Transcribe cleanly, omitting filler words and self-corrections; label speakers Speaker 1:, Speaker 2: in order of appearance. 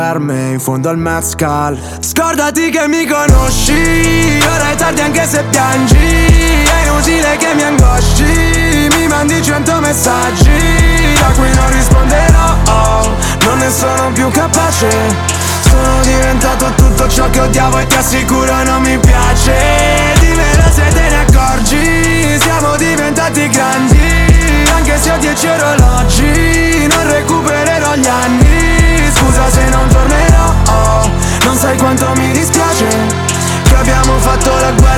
Speaker 1: per me in fondo al mezcal. Scordati che mi conosci, ora è tardi anche se piangi. È inutile che mi angosci, mi mandi 100 messaggi a cui non risponderò, non ne sono più capace. Sono diventato tutto ciò che odiavo e ti assicuro non mi piace. Dimmelo se te ne accorgi, siamo diventati grandi. Anche se ho 10 orologi, non recupererò gli anni. Scusa se non tornerò, non sai quanto mi dispiace che abbiamo fatto la guerra